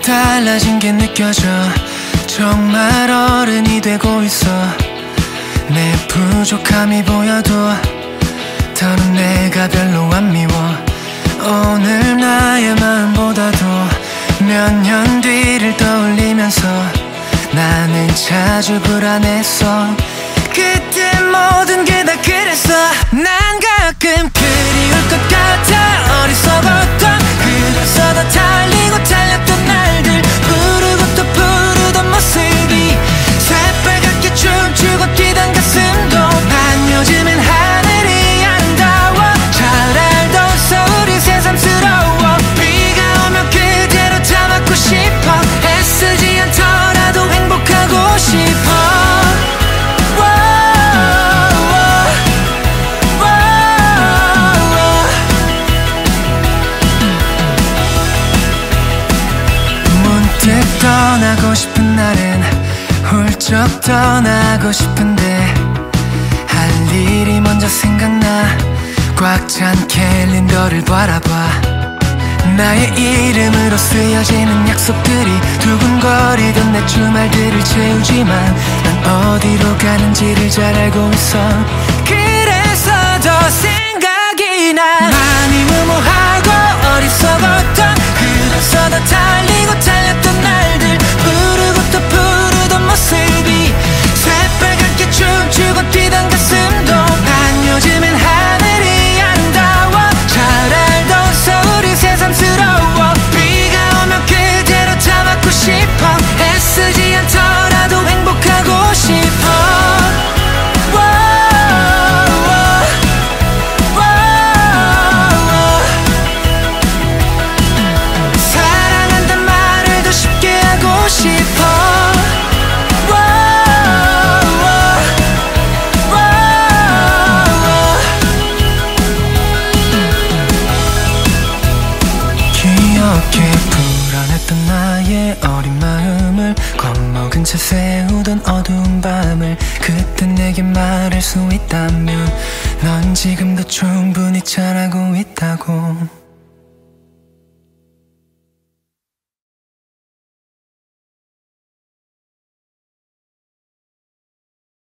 달라진 게 느껴져. 정말 어른이 되고 있어. 내 부족함이 보여도 더는 내가 별로 안 미워. 오늘 나의 마음보다도 몇 년 뒤를 떠올리면서 나는 자주 불안했어. 그때 모든 게 다 그랬어. 난 가끔 그리울 것 같아. 어리석었던 그래서 더 달리고 달렸던 날들. 부르고 또 부르던 모습이 새빨갛게 춤추고 뛰던 가슴도 난 요즘엔 하늘이 아름다워. 잘 알던 서울이 새삼스러워. 비가 오면 그대로 담았고 싶어. 애쓰지 않더라도 행복하고 싶어. 떠나고 싶은 날엔 훌쩍 떠나고 싶은데 할 일이 먼저 생각나. 꽉 찬 캘린더를 바라봐. 나의 이름으로 쓰여지는 약속들이 두근거리던 내 주말들을 채우지만 난 어디로 가는지를 잘 알고 있어. 그래서 더 생각이 나. 많이 무모하고 어리석었던 그래서 더 달리고 달렸던 날들. 부르고 또 부르던 모습이 새빨갛게 춤추고 뛰던 가슴도 난 요즘엔 하늘이 아름다워. 잘 알던 서울이 새삼스러워. 비가 오면 그대로 담았고 싶어. 애쓰지 않더라도 행복하고 싶어. 사랑한단 말을 더 쉽게 하고 싶어. 기억해 불안했던 나의 어린 마음을 겁먹은 채 세우던 어두운 밤을. 그때 내게 말할 수 있다면 넌 지금도 충분히 잘하고 있다고.